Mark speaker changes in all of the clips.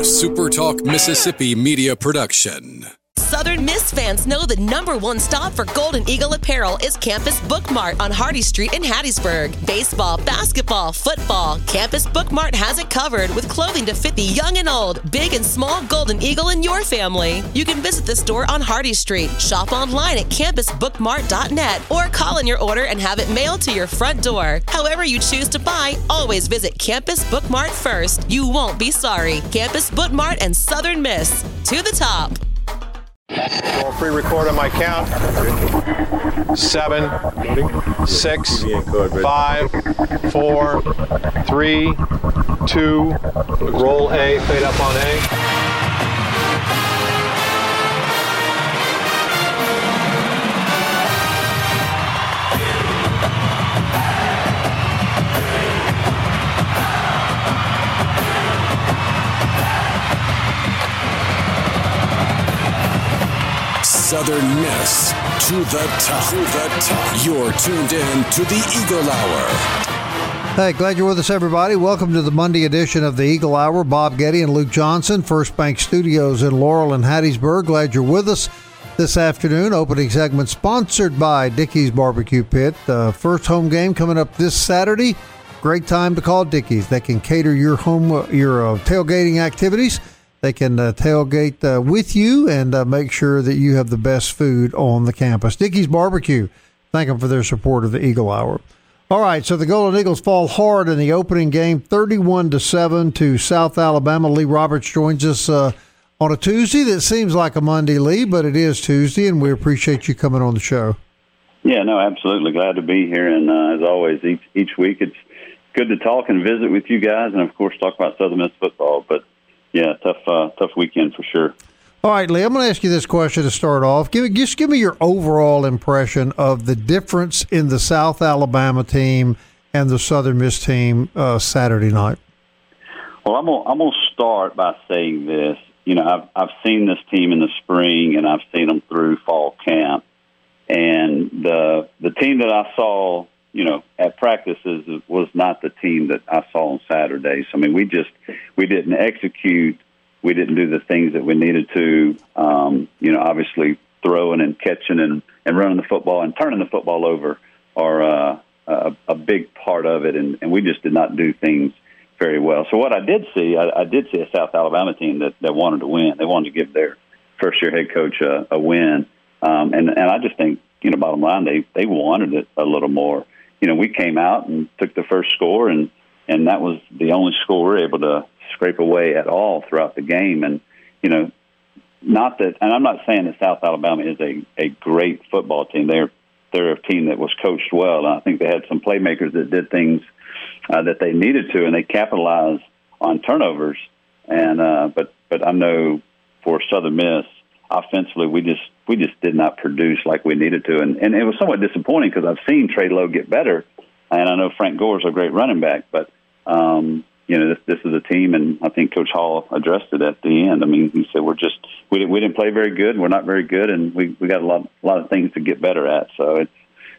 Speaker 1: SuperTalk Mississippi media production.
Speaker 2: Southern Miss fans know the #1 stop for Golden Eagle apparel is Campus Bookmart on Hardy Street in Hattiesburg. Baseball, basketball, football, Campus Bookmart has it covered with clothing to fit the young and old, big and small Golden Eagle in your family. You can visit the store on Hardy Street, shop online at campusbookmart.net, or call in your order and have it mailed to your front door. However you choose to buy, always visit Campus Bookmart first. You won't be sorry. Campus Bookmart and Southern Miss. To the top.
Speaker 3: I'll pre-record on my count. 7, 6, 5, 4, 3, 2. Roll A, fade up on A.
Speaker 1: Southern Miss to the top. To the top. You're tuned in to the Eagle Hour.
Speaker 4: Hey, glad you're with us, everybody. Welcome to the Monday edition of the Eagle Hour. Bob Getty and Luke Johnson, First Bank Studios in Laurel and Hattiesburg. Glad you're with us this afternoon. Opening segment sponsored by Dickey's Barbecue Pit. First home game coming up this Saturday. Great time to call Dickey's. They can cater your tailgating activities. They can tailgate with you and make sure that you have the best food on the campus. Dickey's Barbecue, thank them for their support of the Eagle Hour. All right, so the Golden Eagles fall hard in the opening game, 31-7 to South Alabama. Lee Roberts joins us on a Tuesday that seems like a Monday, Lee, but it is Tuesday, and we appreciate you coming on the show.
Speaker 5: Yeah, no, absolutely. Glad to be here, and as always, each week it's good to talk and visit with you guys and, of course, talk about Southern Miss football, but yeah, tough weekend for sure.
Speaker 4: All right, Lee, I'm going to ask you this question to start off. Just give me your overall impression of the difference in the South Alabama team and the Southern Miss team Saturday night.
Speaker 5: Well, I'm gonna start by saying this. You know, I've seen this team in the spring, and I've seen them through fall camp, and the team that I saw, you know, at practices was not the team that I saw on Saturday. So, I mean, we didn't execute. We didn't do the things that we needed to, you know, obviously throwing and catching and running the football and turning the football over are a big part of it. And we just did not do things very well. So what I did see, I did see a South Alabama team that wanted to win. They wanted to give their first-year head coach a win. And I just think, you know, bottom line, they wanted it a little more. You know, we came out and took the first score, and that was the only score we were able to scrape away at all throughout the game. And, you know, not that, and I'm not saying that South Alabama is a great football team. They're a team that was coached well, and I think they had some playmakers that did things that they needed to, and they capitalized on turnovers. And but I know for Southern Miss, offensively, we just did not produce like we needed to, and it was somewhat disappointing because I've seen Trey Lowe get better, and I know Frank Gore's a great running back, but you know, this is a team, and I think Coach Hall addressed it at the end. I mean, he said we didn't play very good, we're not very good, and we got a lot of things to get better at. So it's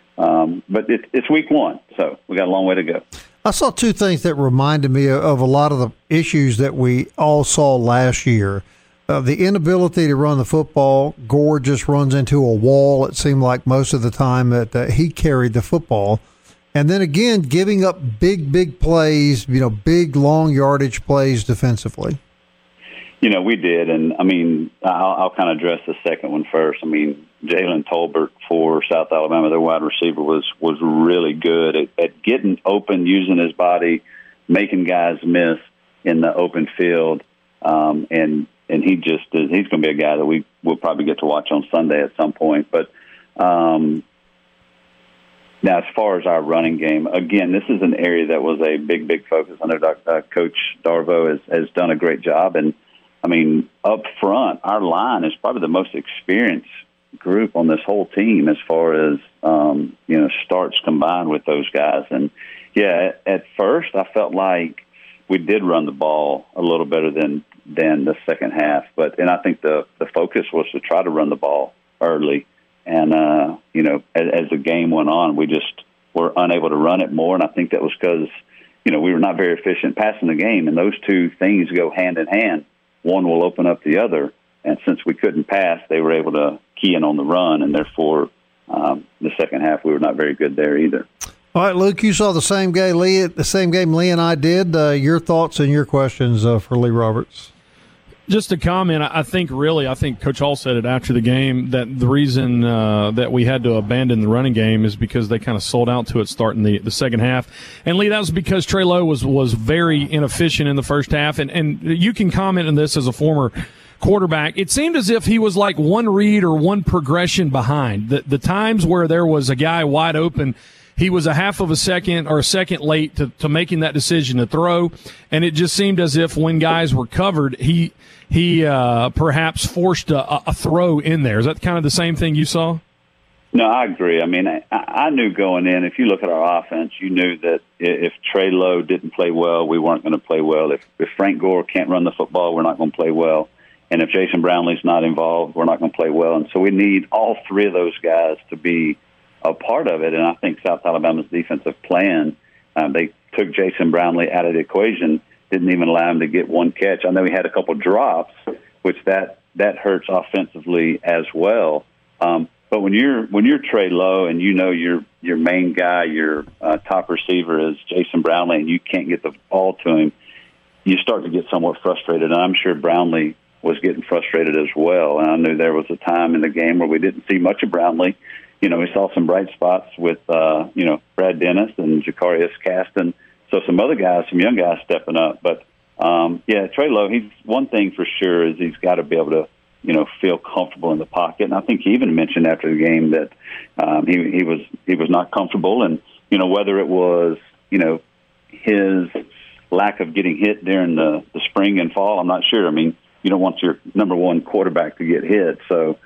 Speaker 5: but it's week one, so we got a long way to go.
Speaker 4: I saw two things that reminded me of a lot of the issues that we all saw last year. The inability to run the football. Gore just runs into a wall, it seemed like, most of the time that he carried the football. And then again, giving up big plays, you know, big, long yardage plays defensively.
Speaker 5: You know, we did. And, I mean, I'll kind of address the second one first. I mean, Jalen Tolbert for South Alabama, their wide receiver, was really good at getting open, using his body, making guys miss in the open field. And he just is, he's going to be a guy that we'll probably get to watch on Sunday at some point. But now, as far as our running game, again, this is an area that was a big focus. I know Coach Darvo has done a great job. And, I mean, up front, our line is probably the most experienced group on this whole team as far as, you know, starts combined with those guys. And, yeah, at first I felt like we did run the ball a little better than the second half. And I think the focus was to try to run the ball early. And, you know, as the game went on, we just were unable to run it more. And I think that was because, you know, we were not very efficient passing the game. And those two things go hand in hand. one will open up the other. And since we couldn't pass, they were able to key in on the run, and therefore the second half we were not very good there either.
Speaker 4: All right, Luke, you saw the same game Lee and I did. Your thoughts and your questions for Lee Roberts.
Speaker 6: Just a comment. I think Coach Hall said it after the game that the reason that we had to abandon the running game is because they kind of sold out to it starting the second half. And Lee, that was because Trey Lowe was very inefficient in the first half. And you can comment on this as a former quarterback. It seemed as if he was like one read or one progression behind. The times where there was a guy wide open, he was a half of a second or a second late to making that decision to throw. And it just seemed as if when guys were covered, he perhaps forced a throw in there. Is that kind of the same thing you saw?
Speaker 5: No, I agree. I mean, I knew going in, if you look at our offense, you knew that if Trey Lowe didn't play well, we weren't going to play well. If Frank Gore can't run the football, we're not going to play well. And if Jason Brownlee's not involved, we're not going to play well. And so we need all three of those guys to be a part of it. And I think South Alabama's defensive plan, they took Jason Brownlee out of the equation, didn't even allow him to get one catch. I know he had a couple drops, which that hurts offensively as well. But when you're Trey Lowe and you know your main guy, your top receiver is Jason Brownlee, and you can't get the ball to him, you start to get somewhat frustrated. And I'm sure Brownlee was getting frustrated as well. And I knew there was a time in the game where we didn't see much of Brownlee. You know, we saw some bright spots with, Brad Dennis and Jacarius Caston. So some other guys, some young guys stepping up. But, Trey Lowe, one thing for sure is he's got to be able to, feel comfortable in the pocket. And I think he even mentioned after the game that he was not comfortable. And, whether it was, his lack of getting hit during the spring and fall, I'm not sure. I mean, you don't want your number one quarterback to get hit. So,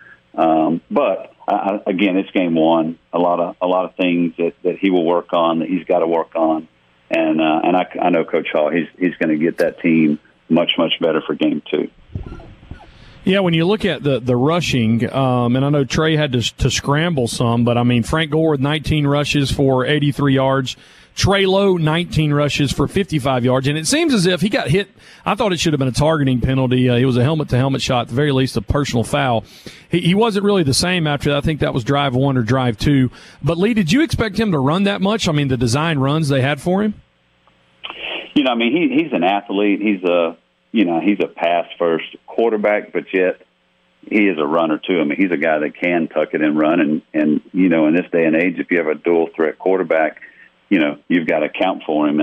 Speaker 5: again, it's game one. A lot of things that he will work on, that he's got to work on, and I know Coach Hall. He's going to get that team much better for game two.
Speaker 6: Yeah, when you look at the rushing, and I know Trey had to scramble some, but I mean Frank Gore with 19 rushes for 83 yards. Trey Lowe, 19 rushes for 55 yards. And it seems as if he got hit. I thought it should have been a targeting penalty. It was a helmet-to-helmet shot, at the very least a personal foul. He wasn't really the same after that. I think that was drive one or drive two. But, Lee, did you expect him to run that much? I mean, the design runs they had for him?
Speaker 5: He's an athlete. He's a pass-first quarterback, but yet he is a runner, too. I mean, he's a guy that can tuck it and run. And in this day and age, if you have a dual-threat quarterback, you've got to account for him,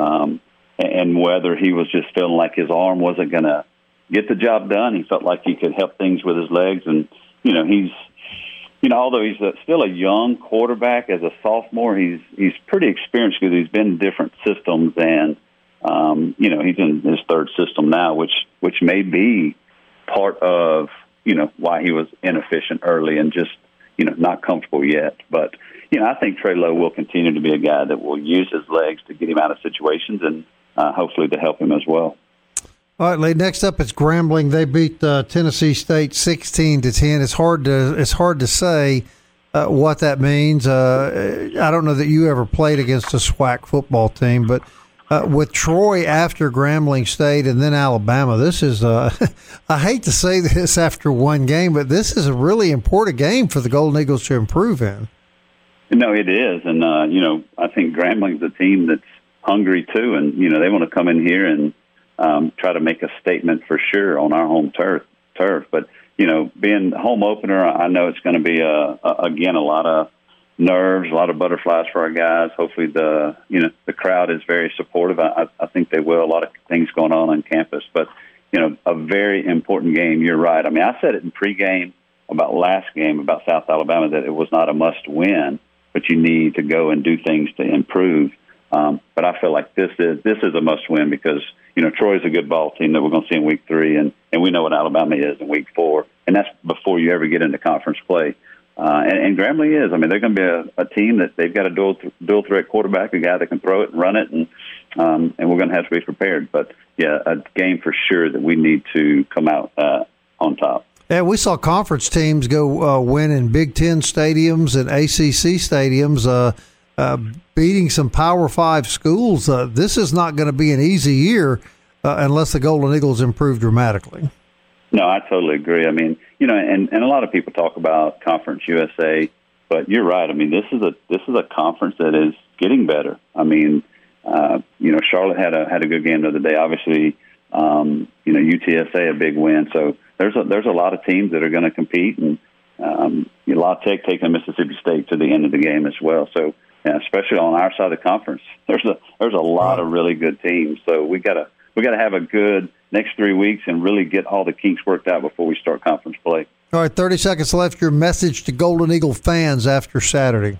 Speaker 5: and whether he was just feeling like his arm wasn't going to get the job done, he felt like he could help things with his legs. And he's although he's still a young quarterback as a sophomore, he's pretty experienced because he's been in different systems, and he's in his third system now, which may be part of why he was inefficient early and just not comfortable yet, but. I think Trey Lowe will continue to be a guy that will use his legs to get him out of situations and hopefully to help him as well.
Speaker 4: All right, Lee. Next up is Grambling. They beat Tennessee State 16-10. It's hard to say what that means. I don't know that you ever played against a SWAC football team, but with Troy after Grambling State and then Alabama, this is I hate to say this after one game, but this is a really important game for the Golden Eagles to improve in.
Speaker 5: No, it is. And, I think Grambling's a team that's hungry, too. And, they want to come in here and try to make a statement for sure on our home turf. But, being home opener, I know it's going to be, again, a lot of nerves, a lot of butterflies for our guys. Hopefully the crowd is very supportive. I think they will. A lot of things going on campus. But, a very important game. You're right. I mean, I said it in pregame about last game, about South Alabama, that it was not a must-win, but you need to go and do things to improve. But I feel like this is a must-win because, Troy's a good ball team that we're going to see in week 3, and we know what Alabama is in week 4, and that's before you ever get into conference play. And Grambling is. I mean, they're going to be a team that they've got a dual-threat quarterback, a guy that can throw it and run it, and we're going to have to be prepared. But, yeah, a game for sure that we need to come out on top.
Speaker 4: Yeah, we saw conference teams go win in Big Ten stadiums and ACC stadiums, beating some Power 5 schools. This is not going to be an easy year unless the Golden Eagles improve dramatically.
Speaker 5: No, I totally agree. I mean, and a lot of people talk about Conference USA, but you're right. I mean, this is a conference that is getting better. I mean, Charlotte had a good game the other day. Obviously, UTSA a big win. So there's a lot of teams that are going to compete, and La Tech taking Mississippi State to the end of the game as well. So especially on our side of the conference, there's a lot of really good teams. So we gotta have a good next 3 weeks and really get all the kinks worked out before we start conference play.
Speaker 4: All right, 30 seconds left. Your message to Golden Eagle fans after Saturday.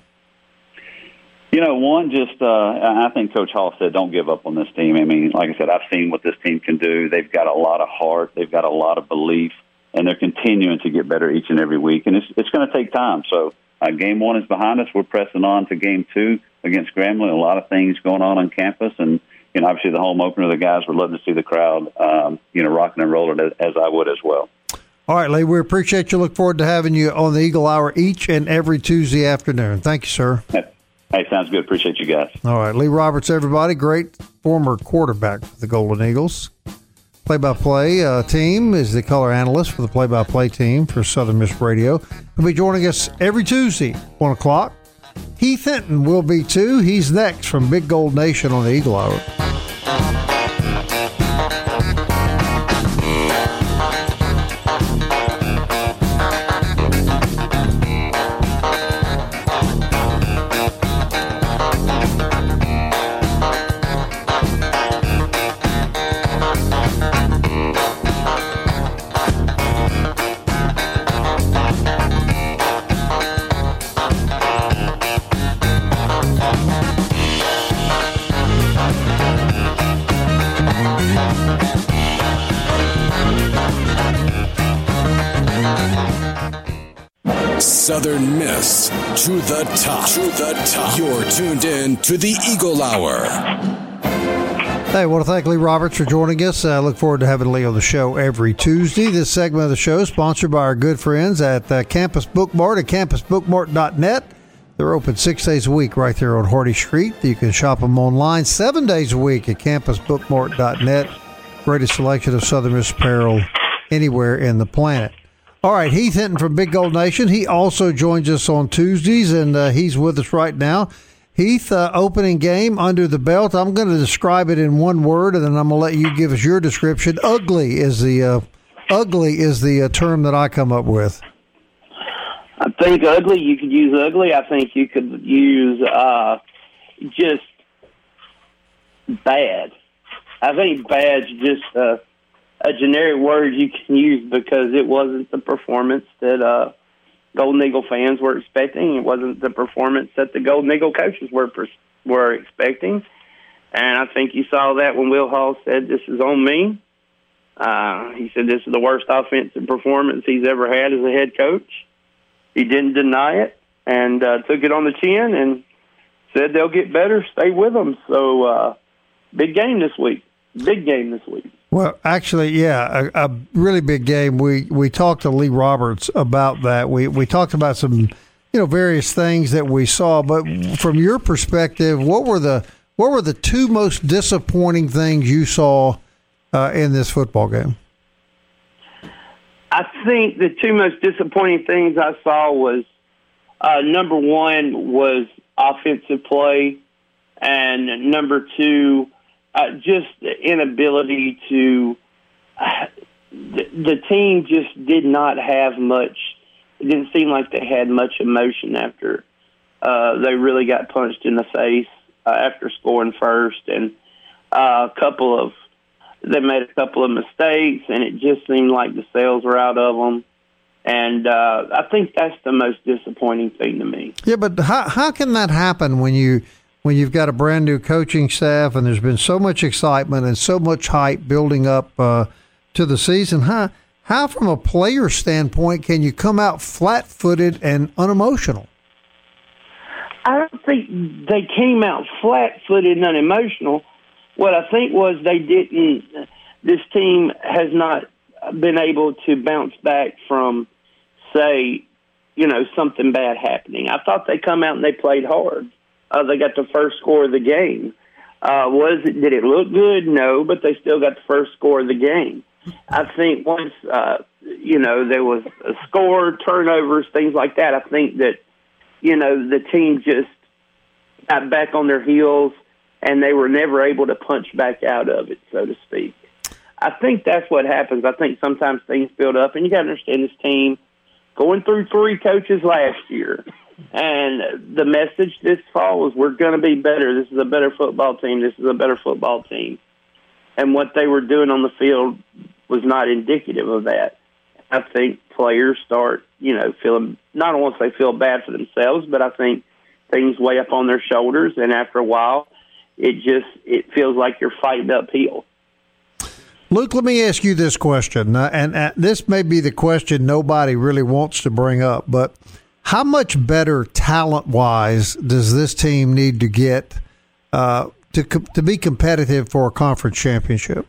Speaker 4: I think Coach Hall said don't give up on this team. I mean, like I said, I've seen what this team can do. They've got a lot of heart. They've got a lot of belief, and they're continuing to get better each and every week. And it's going to take time. So game 1 is behind us. We're pressing on to game 2 against Grambling. A lot of things going on campus, and obviously the home opener. The guys would love to see the crowd, rocking and rolling as I would as well. All right, Lee, we appreciate you. Look forward to having you on the Eagle Hour each and every Tuesday afternoon. Thank you, sir.
Speaker 5: Hey, sounds good. Appreciate you guys.
Speaker 4: All right, Lee Roberts, everybody. Great former quarterback for the Golden Eagles. Play-by-play team is the color analyst for the play-by-play team for Southern Miss Radio. He'll be joining us every Tuesday, 1 o'clock. Heath Hinton will be too. He's next from Big Gold Nation on the Eagle Hour.
Speaker 1: Southern Miss to the top. To the top. You're tuned in to the Eagle Hour.
Speaker 4: Hey, I want to thank Lee Roberts for joining us. I look forward to having Lee on the show every Tuesday. This segment of the show is sponsored by our good friends at Campus Bookmart at campusbookmart.net. They're open 6 days a week right there on Hardy Street. You can shop them online 7 days a week at campusbookmart.net. Greatest selection of Southern Miss apparel anywhere in the planet. All right, Heath Hinton from Big Gold Nation. He also joins us on Tuesdays, and he's with us right now. Heath, opening game under the belt. I'm going to describe it in one word, and then I'm going to let you give us your description. Ugly is the term that I come up with.
Speaker 7: I think ugly. You could use ugly. I think you could use just bad. I think bad's just a generic word you can use because it wasn't the performance that Golden Eagle fans were expecting. It wasn't the performance that the Golden Eagle coaches were expecting. And I think you saw that when Will Hall said, "This is on me." He said this is the worst offensive performance he's ever had as a head coach. He didn't deny it and took it on the chin and said they'll get better, stay with them. So big game this week. Big game this week.
Speaker 4: Well, actually, yeah, a really big game. We talked to Lee Roberts about that. We talked about some, various things that we saw. But from your perspective, what were the two most disappointing things you saw in this football game?
Speaker 7: I think the two most disappointing things I saw was number one was offensive play, and number two, just the inability to. The team just did not have much. It didn't seem like they had much emotion after they really got punched in the face after scoring first, and they made a couple of mistakes, and it just seemed like the sails were out of them. And I think that's the most disappointing thing to me. Yeah,
Speaker 4: but how can that happen when you've got a brand new coaching staff and there's been so much excitement and so much hype building up to the season? How from a player standpoint can you come out flat-footed and unemotional?
Speaker 7: I don't think they came out flat-footed and unemotional. What I think was this team has not been able to bounce back from, say, something bad happening. I thought they come out and they played hard. They got the first score of the game. Did it look good? No, but they still got the first score of the game. I think once, there was a score, turnovers, things like that, I think that, the team just got back on their heels and they were never able to punch back out of it, so to speak. I think that's what happens. I think sometimes things build up, and you got to understand this team going through 3 coaches last year. And the message this fall was, we're going to be better. This is a better football team. This is a better football team. And what they were doing on the field was not indicative of that. I think players start, feeling, not only they feel bad for themselves, but I think things weigh up on their shoulders. And after a while, it feels like you're fighting uphill.
Speaker 4: Luke, let me ask you this question, and this may be the question nobody really wants to bring up, but how much better talent-wise does this team need to get to be competitive for a conference championship?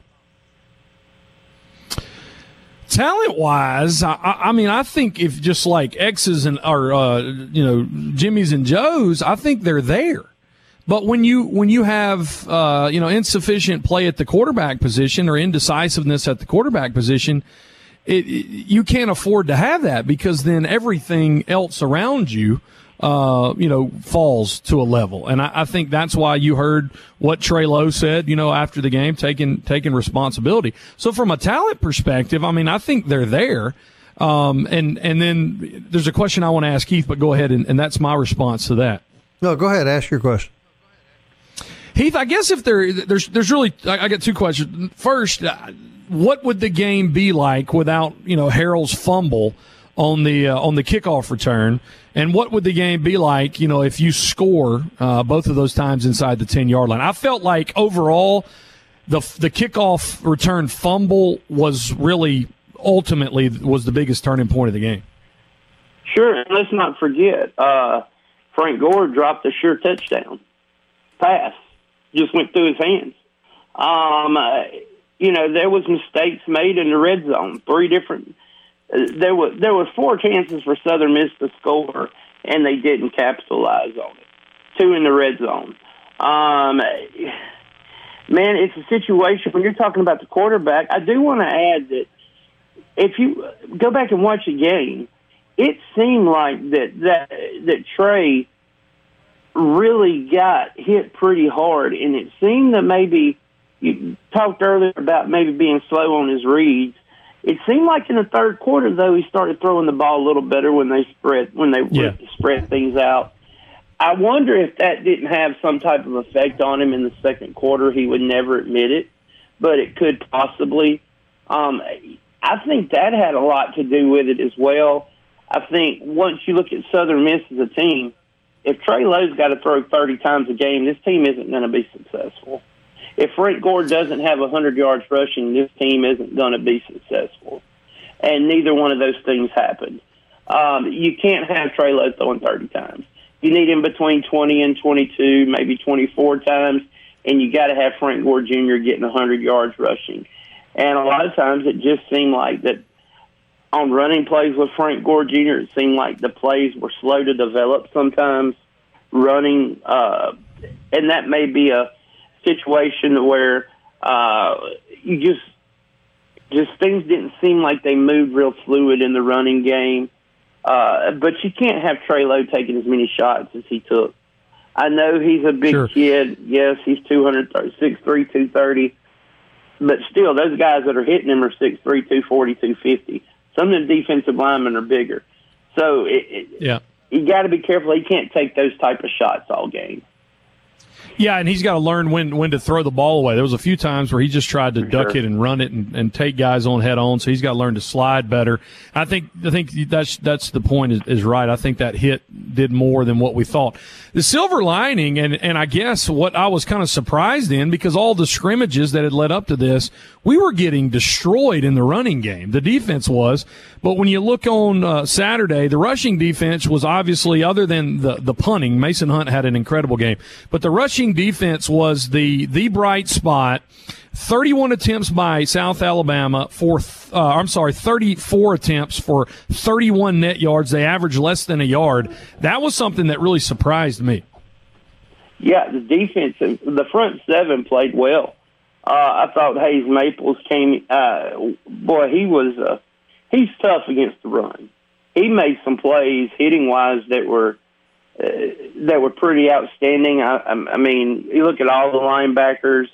Speaker 6: Talent-wise, I think if just like X's and Jimmy's and Joe's, I think they're there. But when you have insufficient play at the quarterback position or indecisiveness at the quarterback position, you can't afford to have that, because then everything else around you falls to a level. And I think that's why you heard what Trey Lowe said, after the game, taking responsibility. So from a talent perspective, I think they're there. And then there's a question I want to ask Heath, but go ahead, and that's my response to that.
Speaker 4: No, go ahead. Ask your question.
Speaker 6: Heath, I guess if there's really, I got 2 questions. First, what would the game be like without, Harrell's fumble on the kickoff return? And what would the game be like, if you score both of those times inside the 10-yard line? I felt like overall the kickoff return fumble was really ultimately was the biggest turning point of the game.
Speaker 7: Sure, and let's not forget, Frank Gore dropped a sure touchdown pass. Just went through his hands. There was mistakes made in the red zone. 3 different. There was 4 chances for Southern Miss to score, and they didn't capitalize on it. 2 in the red zone. Man, it's a situation when you're talking about the quarterback. I do want to add that if you go back and watch the game, it seemed like that Trey really got hit pretty hard, and it seemed that maybe you talked earlier about maybe being slow on his reads. It seemed like in the third quarter, though, he started throwing the ball a little better when they spread things out. I wonder if that didn't have some type of effect on him in the second quarter. He would never admit it, but it could possibly. I think that had a lot to do with it as well. I think once you look at Southern Miss as a team, if Trey Lowe's got to throw 30 times a game, this team isn't going to be successful. If Frank Gore doesn't have 100 yards rushing, this team isn't going to be successful. And neither one of those things happened. You can't have Trey Lowe throwing 30 times. You need him between 20 and 22, maybe 24 times, and you got to have Frank Gore Jr. getting 100 yards rushing. And a lot of times it just seemed like that on running plays with Frank Gore Jr., it seemed like the plays were slow to develop sometimes running. And that may be a situation where you just things didn't seem like they moved real fluid in the running game. But you can't have Trey Lowe taking as many shots as he took. I know he's a big kid. Yes, he's 6'3", 230. But still, those guys that are hitting him are 6'3", 240, 250. Some of the defensive linemen are bigger. So you got to be careful. He can't take those type of shots all game.
Speaker 6: Yeah, and he's got to learn when to throw the ball away. There was a few times where he just tried to duck it and run it and take guys on head on, so he's got to learn to slide better. I think that's the point is right. I think that hit did more than what we thought. The silver lining, and I guess what I was kind of surprised in, because all the scrimmages that had led up to this, we were getting destroyed in the running game. The defense was. But when you look on Saturday, the rushing defense was obviously, other than the punting, Mason Hunt had an incredible game. But the rushing defense was the bright spot. 31 attempts by South Alabama for 34 attempts for 31 net yards. They averaged less than a yard. That was something that really surprised me.
Speaker 7: Yeah, the defense, the front seven played well. I thought Hayes Maples came. He's tough against the run. He made some plays hitting wise that were pretty outstanding. I mean, you look at all the linebackers.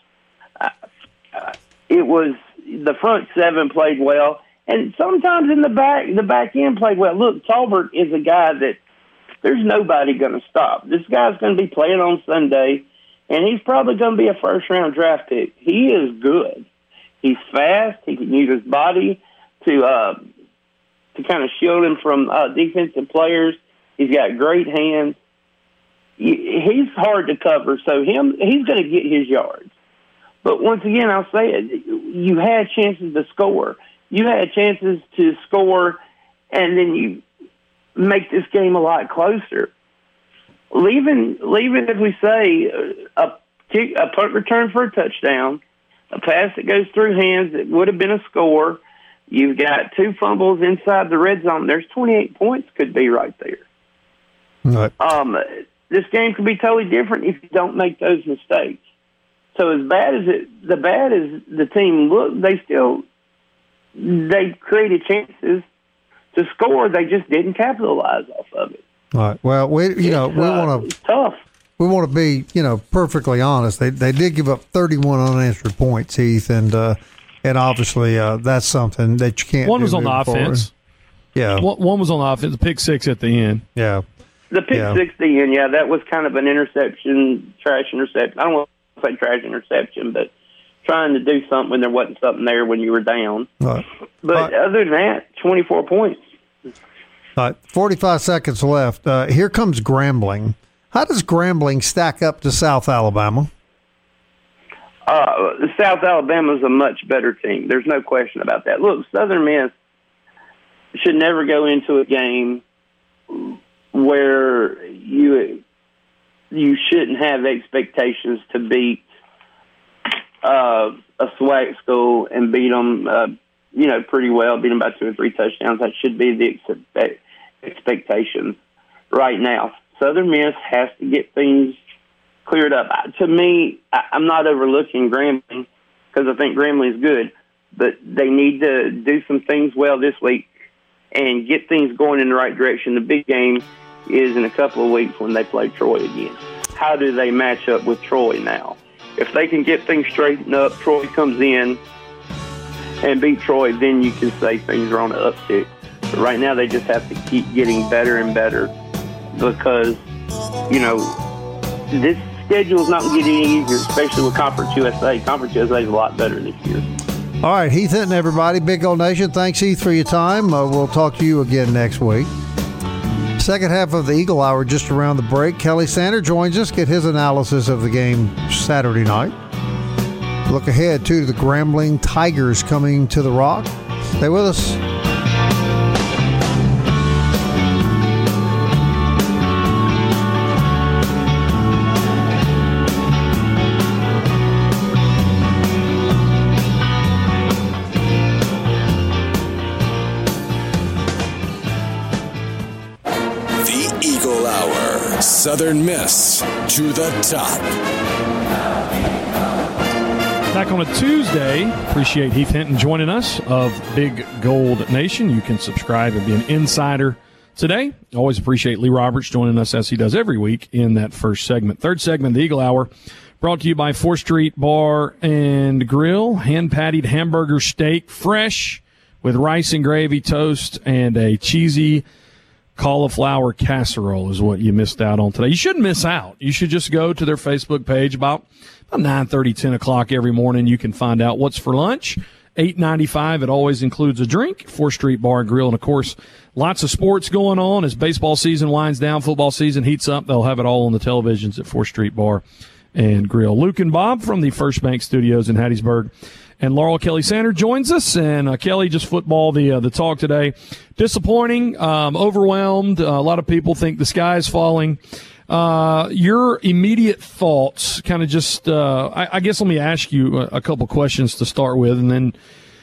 Speaker 7: It was the front seven played well, and sometimes in the back end played well. Look, Talbert is a guy that there's nobody going to stop. This guy's going to be playing on Sunday, and he's probably going to be a first-round draft pick. He is good. He's fast. He can use his body to kind of shield him from defensive players. He's got great hands. He's hard to cover, so he's going to get his yards. But once again, I'll say it, you had chances to score. You had chances to score, and then you make this game a lot closer. Leaving, as we say, a punt return for a touchdown, a pass that goes through hands that would have been a score. You've got 2 fumbles inside the red zone. There's 28 points could be right there.
Speaker 4: Right.
Speaker 7: This game could be totally different if you don't make those mistakes. So as bad as the team looked, they created chances to score. They just didn't capitalize off of it.
Speaker 4: All right. Well, we want to
Speaker 7: tough.
Speaker 4: We want to be, perfectly honest. They did give up 31 unanswered points, Heath, and obviously that's something that you can't.
Speaker 6: One
Speaker 4: do
Speaker 6: was on the
Speaker 4: moving
Speaker 6: offense.
Speaker 4: Forward. Yeah.
Speaker 6: One was on the offense. The pick six at the end.
Speaker 4: Yeah.
Speaker 7: The pick six at the end. Yeah, that was kind of an interception, trash interception. I don't want to say trash interception, but trying to do something when there wasn't something there when you were down.
Speaker 4: Right.
Speaker 7: But other than that, 24 points.
Speaker 4: All right, 45 seconds left. Here comes Grambling. How does Grambling stack up to South Alabama?
Speaker 7: South Alabama is a much better team. There's no question about that. Look, Southern Miss should never go into a game where you shouldn't have expectations to beat a SWAC school and beat them, pretty well, beat them by 2 or 3 touchdowns. That should be the expectations right now. Southern Miss has to get things cleared up. To me, I'm not overlooking Grambling because I think Grambling is good, but they need to do some things well this week and get things going in the right direction. The big game is in a couple of weeks when they play Troy again. How do they match up with Troy now? If they can get things straightened up, Troy comes in and beat Troy, then you can say things are on the uptick. But right now they just have to keep getting better and better because, this schedule is not getting any easier, especially with Conference USA. Conference USA is a lot better this year.
Speaker 4: All right, Heath Hinton, everybody. Big Gold Nation, thanks, Heath, for your time. We'll talk to you again next week. Second half of the Eagle Hour just around the break. Kelly Sander joins us, get his analysis of the game Saturday night. Look ahead to the Grambling Tigers coming to the Rock. Stay with us.
Speaker 1: Southern Miss to the top.
Speaker 6: Back on a Tuesday. Appreciate Heath Hinton joining us of Big Gold Nation. You can subscribe and be an insider today. Always appreciate Lee Roberts joining us as he does every week in that first segment. Third segment, the Eagle Hour, brought to you by 4th Street Bar and Grill. Hand-patted hamburger steak, fresh with rice and gravy, toast, and a cheesy cauliflower casserole is what you missed out on today. You shouldn't miss out. You should just go to their Facebook page about 9:30, 10 o'clock every morning. You can find out what's for lunch. $8.95. It always includes a drink. 4th Street Bar and Grill. And, of course, lots of sports going on as baseball season winds down, football season heats up. They'll have it all on the televisions at 4th Street Bar and Grill. Luke and Bob from the First Bank Studios in Hattiesburg. And Laurel Kelly Sander joins us. And Kelly, just football, the talk today. Disappointing, overwhelmed. A lot of people think the sky is falling. Your immediate thoughts, kind of just, I guess let me ask you a couple questions to start with. And then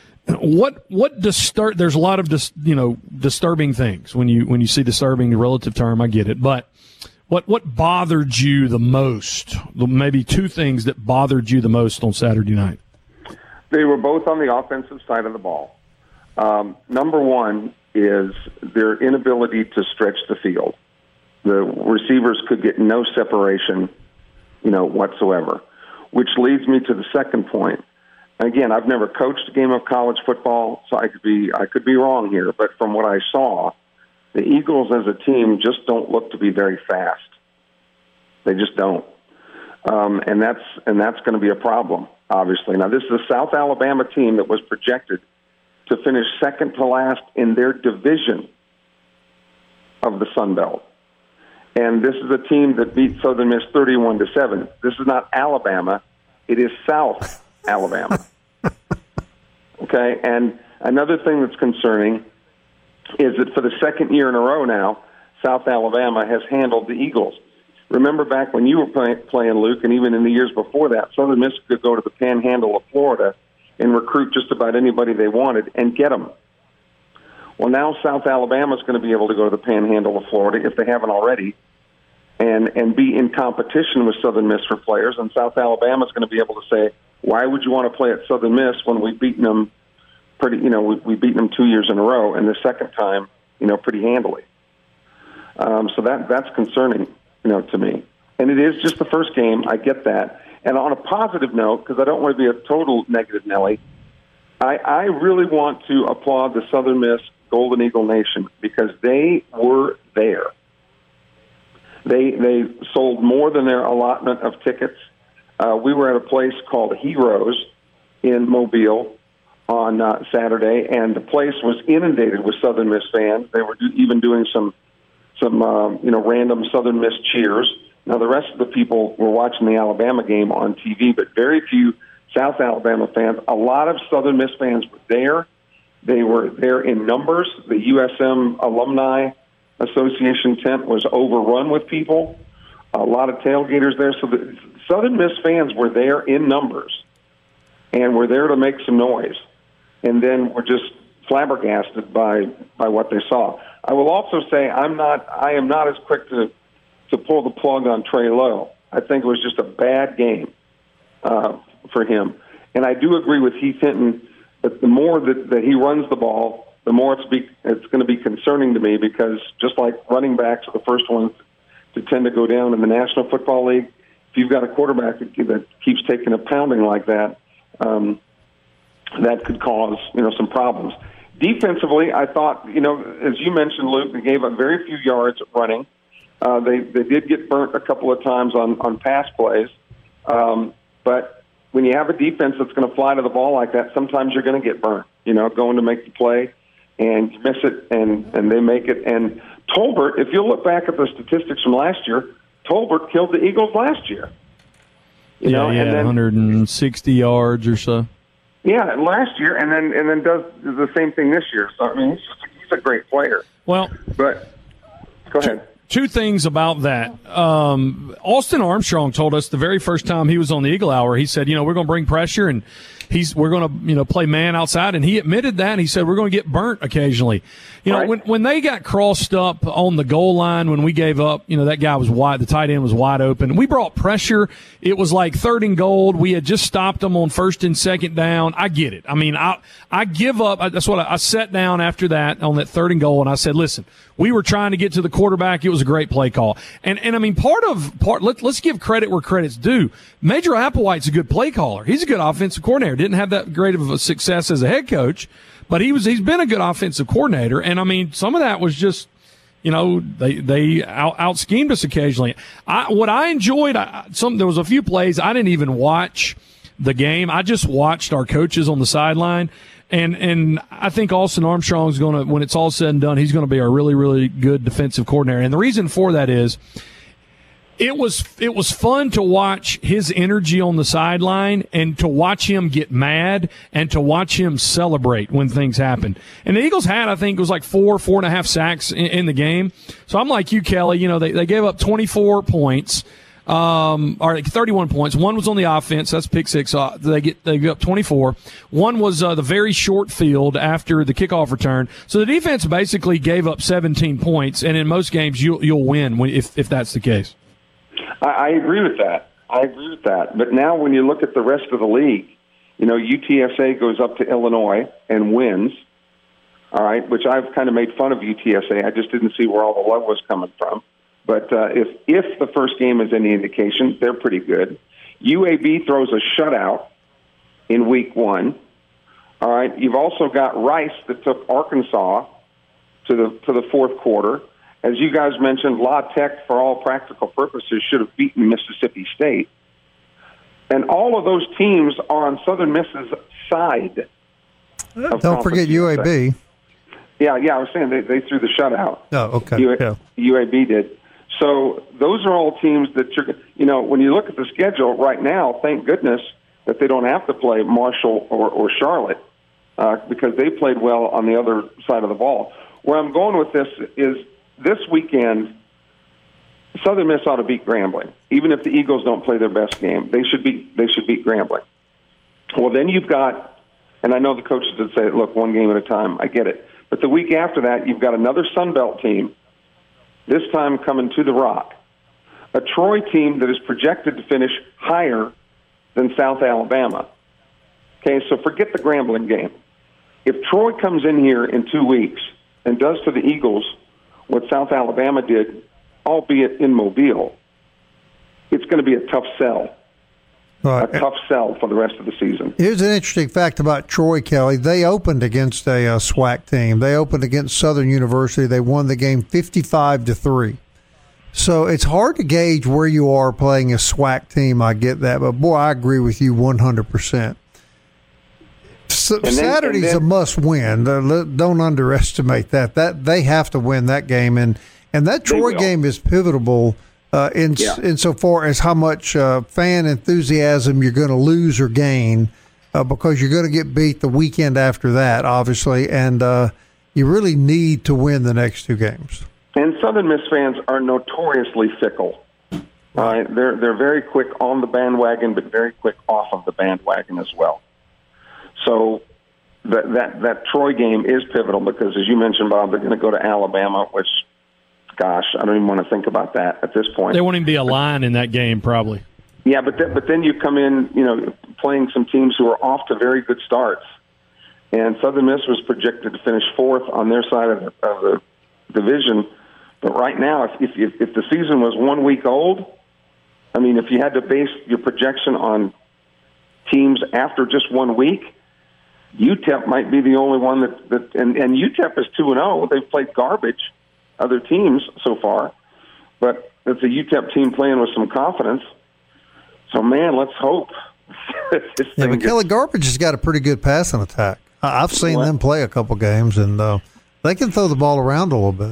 Speaker 6: there's a lot of, disturbing things when you see disturbing, the relative term, I get it. But What bothered you the most? Maybe two things that bothered you the most on Saturday night.
Speaker 8: They were both on the offensive side of the ball. Number one is their inability to stretch the field. The receivers could get no separation, whatsoever, which leads me to the second point. Again, I've never coached a game of college football, so I could be wrong here, but from what I saw, the Eagles as a team just don't look to be very fast. They just don't. And that's going to be a problem, obviously. Now, this is a South Alabama team that was projected to finish second to last in their division of the Sun Belt. And this is a team that beat Southern Miss 31-7. This is not Alabama. It is South Alabama. Okay? And another thing that's concerning is that for the second year in a row now, South Alabama has handled the Eagles. Remember back when you were playing, Luke, and even in the years before that, Southern Miss could go to the panhandle of Florida and recruit just about anybody they wanted and get them. Well, now South Alabama is going to be able to go to the panhandle of Florida, if they haven't already, and be in competition with Southern Miss for players. And South Alabama is going to be able to say, why would you want to play at Southern Miss when we've beaten them we've beaten them 2 years in a row, and the second time, pretty handily. So that's concerning, to me. And it is just the first game. I get that. And on a positive note, because I don't want to be a total negative Nelly, I really want to applaud the Southern Miss Golden Eagle Nation because they were there. They sold more than their allotment of tickets. We were at a place called Heroes in Mobile on Saturday, and the place was inundated with Southern Miss fans. They were even doing some random Southern Miss cheers. Now, the rest of the people were watching the Alabama game on TV, but very few South Alabama fans. A lot of Southern Miss fans were there. They were there in numbers. The USM Alumni Association tent was overrun with people. A lot of tailgaters there. So the Southern Miss fans were there in numbers and were there to make some noise. And then were just flabbergasted by what they saw. I will also say I am not as quick to pull the plug on Trey Lowe. I think it was just a bad game for him. And I do agree with Heath Hinton that the more that he runs the ball, the more it's going to be concerning to me because just like running backs are the first ones to tend to go down in the National Football League, if you've got a quarterback that keeps taking a pounding like that, that could cause some problems. Defensively, I thought, as you mentioned, Luke, they gave up very few yards running. They did get burnt a couple of times on pass plays. But when you have a defense that's going to fly to the ball like that, sometimes you're going to get burnt, going to make the play, and you miss it, and they make it. And Tolbert, if you look back at the statistics from last year, Tolbert killed the Eagles last year.
Speaker 6: And then 160 yards or so.
Speaker 8: Yeah, last year, and then does the same thing this year. So I mean, he's a great player.
Speaker 6: Well,
Speaker 8: but go ahead.
Speaker 6: Two things about that. Austin Armstrong told us the very first time he was on the Eagle Hour, he said, we're going to bring pressure and we're going to, play man outside. And he admitted that. And he said, we're going to get burnt occasionally. When they got crossed up on the goal line, when we gave up, that guy was wide, the tight end was wide open. We brought pressure. It was like 3rd and goal. We had just stopped them on 1st and 2nd down. I get it. I mean, I give up. That's what I sat down after that on that 3rd and goal. And I said, listen, we were trying to get to the quarterback. It was a great play call. And I mean, let's give credit where credit's due. Major Applewhite's a good play caller. He's a good offensive coordinator. Didn't have that great of a success as a head coach, but he's been a good offensive coordinator. And I mean, some of that was just, they out schemed us occasionally. What I enjoyed, there was a few plays I didn't even watch the game. I just watched our coaches on the sideline. And I think Austin Armstrong's going to, when it's all said and done, he's going to be a really, really good defensive coordinator. And the reason for that is it was fun to watch his energy on the sideline and to watch him get mad and to watch him celebrate when things happen. And the Eagles had, I think it was like 4.5 sacks in the game. So I'm like you, Kelly, they gave up 24 points. or 31 points. One was on the offense. That's pick six. They get up 24. One was the very short field after the kickoff return. So the defense basically gave up 17 points, and in most games you'll win if that's the case.
Speaker 8: I agree with that. But now when you look at the rest of the league, UTSA goes up to Illinois and wins. All right, which I've kind of made fun of UTSA. I just didn't see where all the love was coming from. But if the first game is any indication, they're pretty good. UAB throws a shutout in week 1. All right, you've also got Rice that took Arkansas to the fourth quarter. As you guys mentioned, La Tech, for all practical purposes, should have beaten Mississippi State. And all of those teams are on Southern Miss's side.
Speaker 4: Don't forget UAB.
Speaker 8: Yeah, I was saying they threw the shutout.
Speaker 4: Oh, okay.
Speaker 8: UAB did. So those are all teams that when you look at the schedule right now, thank goodness that they don't have to play Marshall or Charlotte because they played well on the other side of the ball. Where I'm going with this is this weekend, Southern Miss ought to beat Grambling. Even if the Eagles don't play their best game, they should beat Grambling. Well, then you've got, and I know the coaches would say, look, one game at a time. I get it. But the week after that, you've got another Sun Belt team, this time coming to the Rock, a Troy team that is projected to finish higher than South Alabama. Okay, so forget the Grambling game. If Troy comes in here in 2 weeks and does to the Eagles what South Alabama did, albeit in Mobile, it's going to be a tough sell.
Speaker 4: Right.
Speaker 8: A tough sell for the rest of the season.
Speaker 4: Here's an interesting fact about Troy, Kelly. They opened against a SWAC team. They opened against Southern University. They won the game 55-3. So it's hard to gauge where you are playing a SWAC team. I get that. But, boy, I agree with you 100%. Saturday's a must-win. Don't underestimate that. They have to win that game. And that Troy game is pivotal insofar as how much fan enthusiasm you're going to lose or gain because you're going to get beat the weekend after that, obviously, and you really need to win the next 2 games.
Speaker 8: And Southern Miss fans are notoriously fickle. They're very quick on the bandwagon, but very quick off of the bandwagon as well. So that Troy game is pivotal because, as you mentioned, Bob, they're going to go to Alabama, which, gosh, I don't even want to think about that at this point.
Speaker 6: There won't even be a line in that game, probably.
Speaker 8: Yeah, but then you come in, playing some teams who are off to very good starts. And Southern Miss was projected to finish 4th on their side of the division. But right now, if the season was 1 week old, I mean, if you had to base your projection on teams after just 1 week, UTEP might be the only one that and UTEP is 2-0. They've played garbage, other teams so far, but it's a UTEP team playing with some confidence. So, man, let's hope.
Speaker 4: But Kelly Garbage has got a pretty good passing attack. I've seen them play a couple games, and they can throw the ball around a little bit.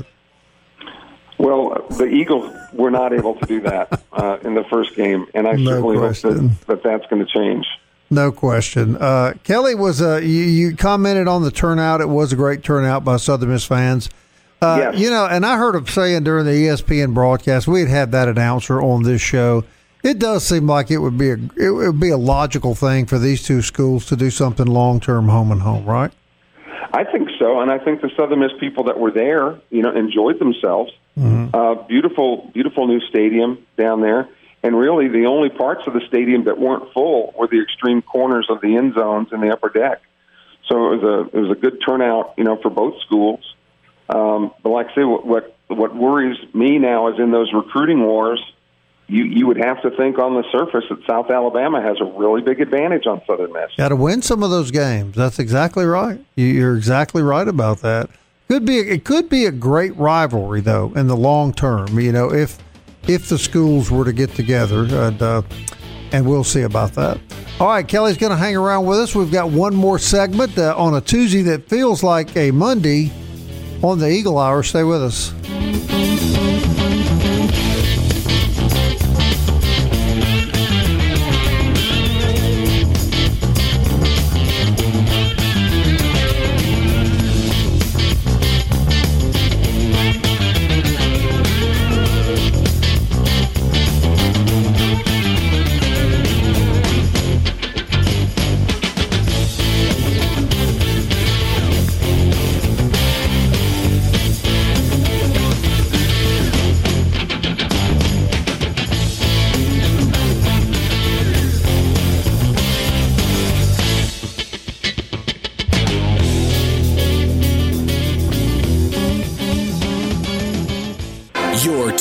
Speaker 8: Well, the Eagles were not able to do that in the first game, and I certainly hope that that's going to change.
Speaker 4: No question. Kelly, you commented on the turnout. It was a great turnout by Southern Miss fans.
Speaker 8: Yes.
Speaker 4: And I heard him saying during the ESPN broadcast, we had that announcer on this show. It does seem like it would be a logical thing for these 2 schools to do something long-term home and home, right?
Speaker 8: I think so, and I think the Southern Miss people that were there, enjoyed themselves. Mm-hmm. Beautiful, beautiful new stadium down there. And really, the only parts of the stadium that weren't full were the extreme corners of the end zones and the upper deck. So it was a good turnout, for both schools. But like I say, what worries me now is in those recruiting wars, you would have to think on the surface that South Alabama has a really big advantage on Southern Miss.
Speaker 4: Got to win some of those games. That's exactly right. You're exactly right about that. It could be a great rivalry though in the long term. If the schools were to get together, and we'll see about that. All right, Kelly's going to hang around with us. We've got one more segment on a Tuesday that feels like a Monday on the Eagle Hour. Stay with us.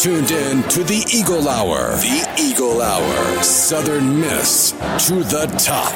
Speaker 1: tuned in to the Eagle Hour. The Eagle Hour. Southern Miss to the top.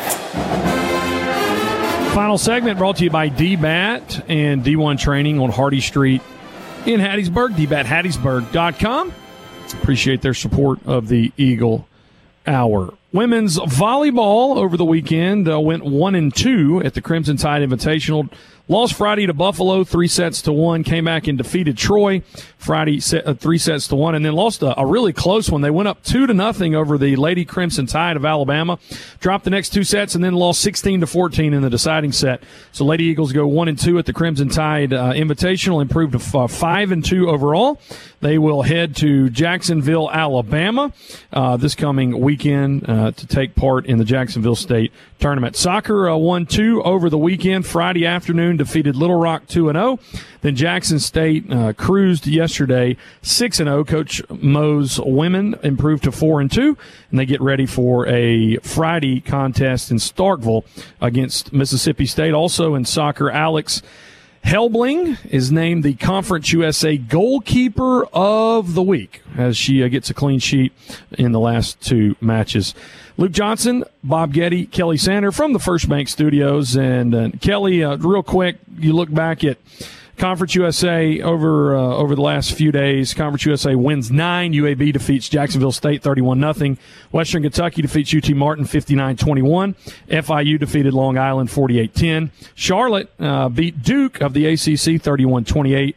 Speaker 6: Final segment brought to you by DBAT and D1 Training on Hardy Street in Hattiesburg. DBATHattiesburg.com. Appreciate their support of the Eagle Hour. Women's volleyball over the weekend went 1-2 at the Crimson Tide Invitational. Lost Friday to Buffalo 3-1. Came back and defeated Troy Friday 3-1, and then lost a really close one. They went up 2-0 over the Lady Crimson Tide of Alabama. Dropped the next two sets and then lost 16-14 in the deciding set. So Lady Eagles go 1-2 at the Crimson Tide Invitational, improved to 5-2 overall. They will head to Jacksonville, Alabama, this coming weekend to take part in the Jacksonville State Tournament. Soccer 1-2 over the weekend. Friday afternoon defeated Little Rock 2-0. Then Jackson State cruised yesterday 6-0. Coach Moe's women improved to 4-2, and they get ready for a Friday contest in Starkville against Mississippi State. Also in soccer, Alex Helbling is named the Conference USA Goalkeeper of the Week as she gets a clean sheet in the last two matches. Luke Johnson, Bob Getty, Kelly Sander from the First Bank Studios. And Kelly, real quick, you look back at Conference USA over the last few days. Conference USA wins 9. UAB defeats Jacksonville State 31-0. Western Kentucky defeats UT Martin 59-21. FIU defeated Long Island 48-10. Charlotte beat Duke of the ACC 31-28.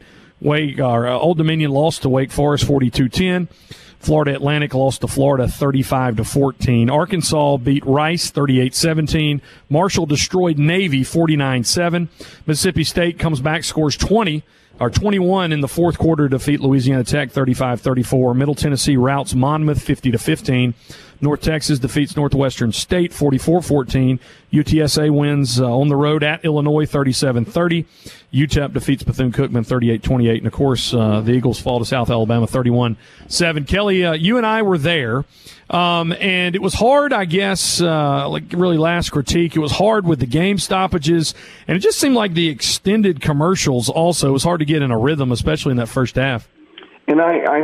Speaker 6: Old Dominion lost to Wake Forest 42-10. Florida Atlantic lost to Florida 35-14. Arkansas beat Rice 38-17. Marshall destroyed Navy 49-7. Mississippi State comes back, scores 21 in the fourth quarter to defeat Louisiana Tech 35-34. Middle Tennessee routs Monmouth 50-15. North Texas defeats Northwestern State 44-14. UTSA wins on the road at Illinois 37-30. UTEP defeats Bethune-Cookman 38-28. And, of course, the Eagles fall to South Alabama 31-7. Kelly, you and I were there, and it was hard, I guess, really last critique. It was hard with the game stoppages, and it just seemed like the extended commercials also. It was hard to get in a rhythm, especially in that first half. And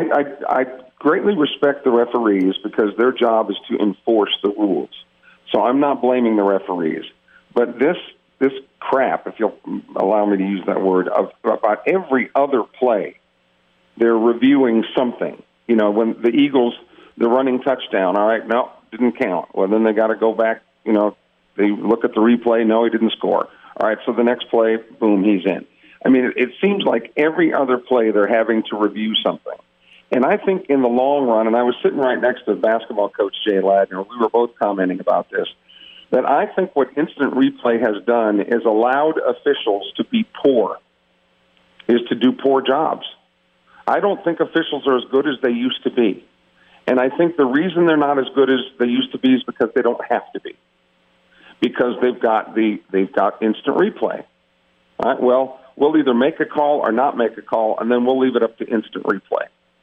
Speaker 8: I greatly respect the referees because their job is to enforce the rules. So I'm not blaming the referees. But this crap, if you'll allow me to use that word, about every other play, they're reviewing something. You know, when the Eagles, the running touchdown, all right, no, didn't count. Well, then they got to go back, you know, they look at the replay, no, he didn't score. All right, so the next play, boom, he's in. I mean, it seems like every other play they're having to review something. And I think in the long run, and I was sitting right next to basketball coach Jay Ladner, we were both commenting about this, that I think what instant replay has done is allowed officials to be poor, is to do poor jobs. I don't think officials are as good as they used to be. And I think the reason they're not as good as they used to be is because they don't have to be. Because they've got instant replay. All right, well, we'll either make a call or not make a call, and then we'll leave it up to instant replay.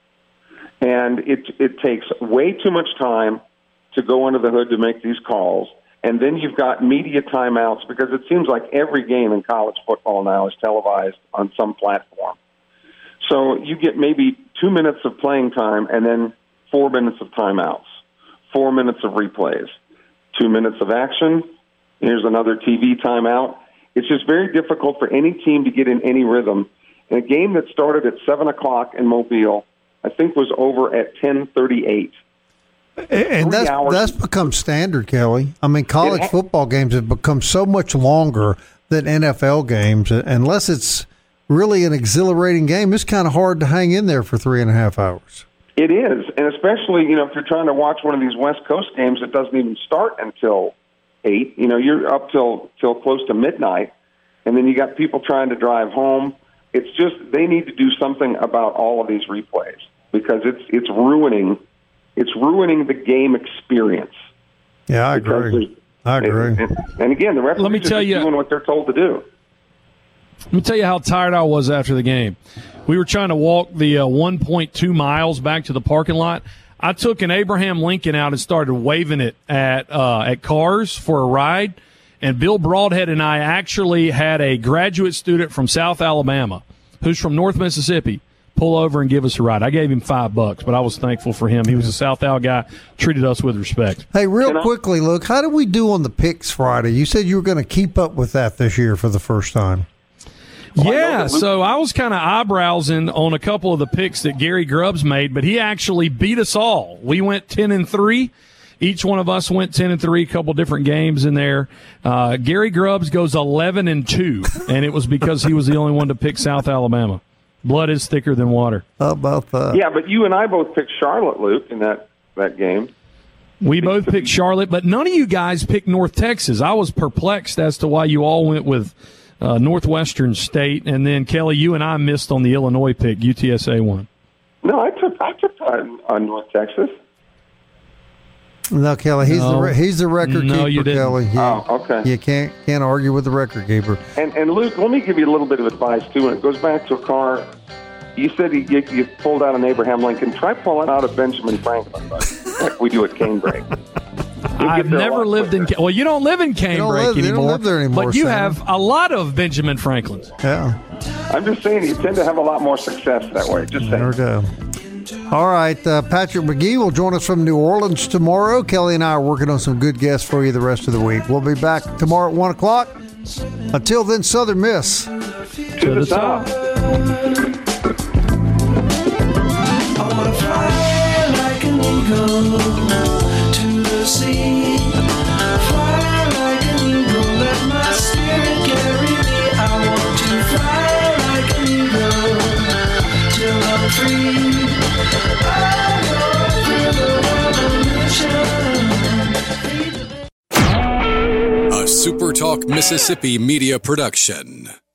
Speaker 8: And it takes way too much time to go under the hood to make these calls. And then you've got media timeouts because it seems like every game in college football now is televised on some platform. So you get maybe 2 minutes of playing time and then 4 minutes of timeouts, 4 minutes of replays, 2 minutes of action. Here's another TV timeout. It's just very difficult for any team to get in any rhythm. And a game that started at 7 o'clock in Mobile, I think, was over at 10:38.
Speaker 4: And that's become standard, Kelly. I mean, college football games have become so much longer than NFL games. Unless it's really an exhilarating game, it's kind of hard to hang in there for 3.5 hours.
Speaker 8: It is, and especially, you know, if you're trying to watch one of these West Coast games that doesn't even start until 8, you know, you're up till close to midnight, and then you got people trying to drive home. It's just they need to do something about all of these replays because it's ruining the game experience.
Speaker 4: Yeah, I agree.
Speaker 8: And again, the referees are doing what they're told to do.
Speaker 6: Let me tell you how tired I was after the game. We were trying to walk the 1.2 miles back to the parking lot. I took an Abraham Lincoln out and started waving it at cars for a ride. And Bill Broadhead and I actually had a graduate student from South Alabama who's from North Mississippi pull over and give us a ride. I gave him $5, but I was thankful for him. He was a South Al guy, treated us with respect.
Speaker 4: Hey, real quickly, Luke, how did we do on the picks Friday? You said you were going to keep up with that this year for the first time.
Speaker 6: Yeah, so I was kind of eyebrowsing on a couple of the picks that Gary Grubbs made, but he actually beat us all. We went 10-3. Each one of us went 10-3, a couple different games in there. Gary Grubbs goes 11-2, and it was because he was the only one to pick South Alabama. Blood is thicker than water.
Speaker 4: How about that?
Speaker 8: Yeah, but you and I both picked Charlotte, Luke, in that game.
Speaker 6: We both picked Charlotte, but none of you guys picked North Texas. I was perplexed as to why you all went with Northwestern State, and then, Kelly, you and I missed on the Illinois pick. UTSA won.
Speaker 8: No, I took North Texas.
Speaker 4: No, Kelly, he's the record keeper.
Speaker 6: No, you didn't.
Speaker 4: Kelly.
Speaker 8: Okay.
Speaker 4: You can't argue with the record keeper.
Speaker 8: And Luke, let me give you a little bit of advice too. And it goes back to a car. You said you pulled out an Abraham Lincoln. Try pulling out a Benjamin Franklin, like we do at Canebrake.
Speaker 6: I've never lived in. Well, you don't live in Canebrake anymore.
Speaker 4: You don't live there anymore.
Speaker 6: But you
Speaker 4: Sam.
Speaker 6: have a lot of Benjamin Franklins.
Speaker 4: Yeah.
Speaker 8: I'm just saying, you tend to have a lot more success that way. Just saying.
Speaker 4: There we go. All right, Patrick McGee will join us from New Orleans tomorrow. Kelly and I are working on some good guests for you the rest of the week. We'll be back tomorrow at 1 o'clock. Until then, Southern Miss.
Speaker 6: To the top.
Speaker 9: I want to fly like an eagle to the sea. Fly like an eagle, let my spirit carry me. I want to fly like an eagle till I'm free.
Speaker 1: A SuperTalk Mississippi media production.